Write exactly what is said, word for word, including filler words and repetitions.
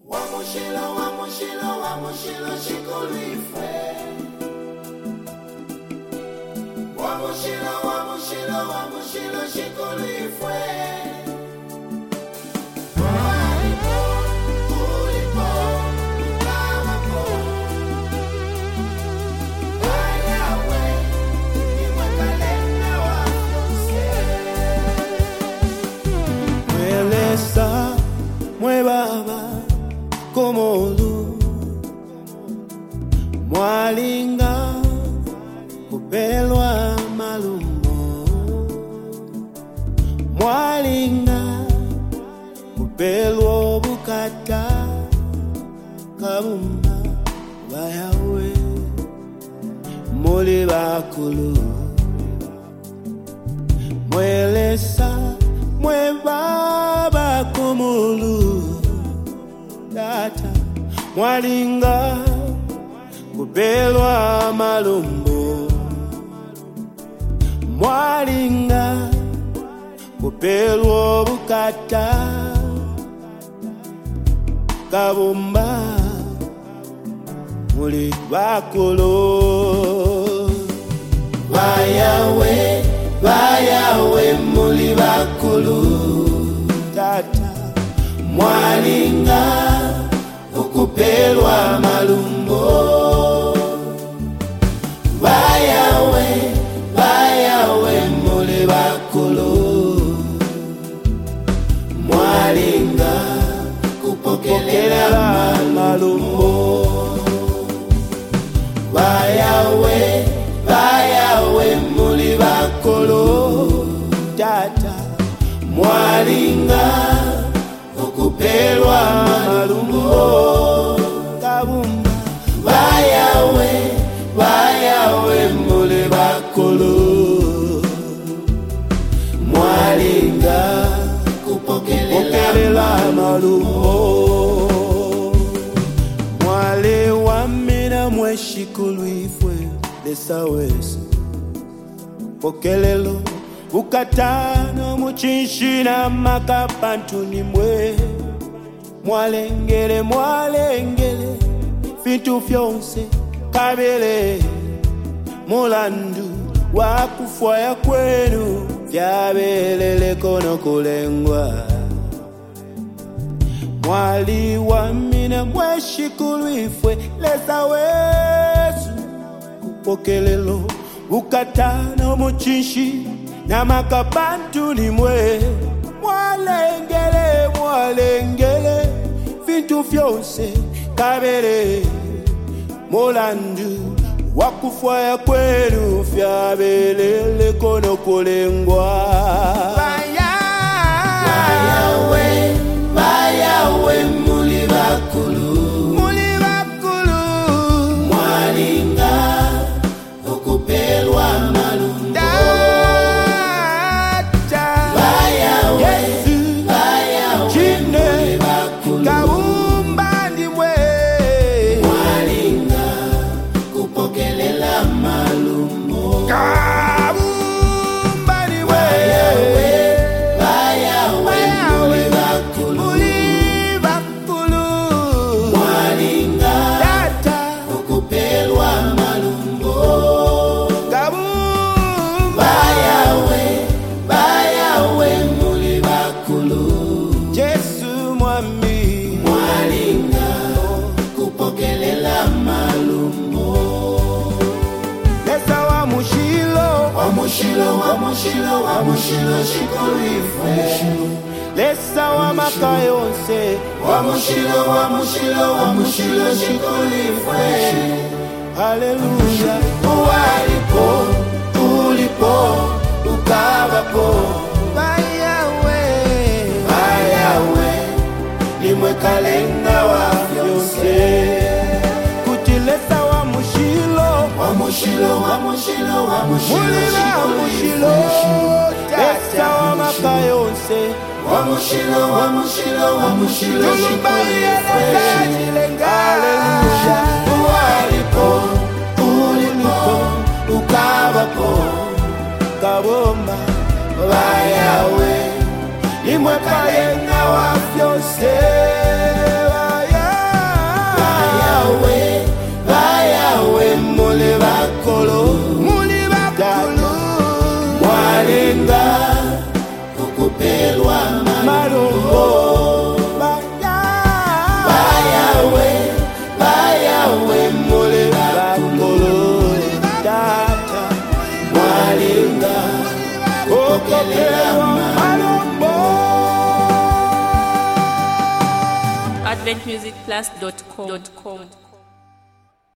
Wamushilo, wamushilo, wamushilo, shikulifwe. Wamushilo, wamushilo, wamushilo, shikulifwe. Walipo, ulipo, ukamapo. Ayawe, imwakalena wakose. Mwelesa, mwe baba komolu mwalinga kupelwa malumbo mwalinga kupelwa bukata kabumba bayawe muli bakulu mwelesa mwe baba komolu data mwalinga kupelwa malumbo mwalinga kupelwa bukata kabumba muli bakulu bayawe bayawe muli bakulu data mwalinga ukupelwa malumbo bayawe bayawe muli bakulu mwalinga kupokela malumbo bayawe bayawe muli bakulu tata mwalinga ukupelwa malumbo kabumba bayawe bayawe muli bakulu mwalinga kupokelela malumbo mwale wamina mweshikulwifwe lesawesa pokelelo ukatano muchinshina makapantu nimwe mwalengele mwalengele fintu vyonse kabele mulandu wakufwaya kwenu vyabelele kono kulengwa mwali wamina mweshikulwifwe lesa wesu kupokelelo ukatano muchinshi na makabantu nimwe mwalengele mwalengele vintu vyonse kabele mulandu wakufwaya kwenu vyabelele kono kulengwa bayawe bayawe muli bakulu muli bakulu mwalinga ukupelwa malumbo Wamushilo, wamushilo, wamushilo, shikulifwe. Lesa wa makayonse. Wamushilo, wamushilo, wamushilo, shikulifwe. Hallelujah. Uwalipo, ulipo, ukavapo. Bayawe, bayawe, nimwe kalenga wa vyose. Kutilesa wamushilo, wamushilo, wamushilo, wamushilo, shikulifwe. Lesa wa makayonse. Wamushilo, wamushilo, wamushilo, shikulifwe. Hallelujah. Uwalipo, ulipo, ukavapo. Kabomba, bayawe, nimwe kalenga wa vyose. Kokewa Malombo. advent music plus dot com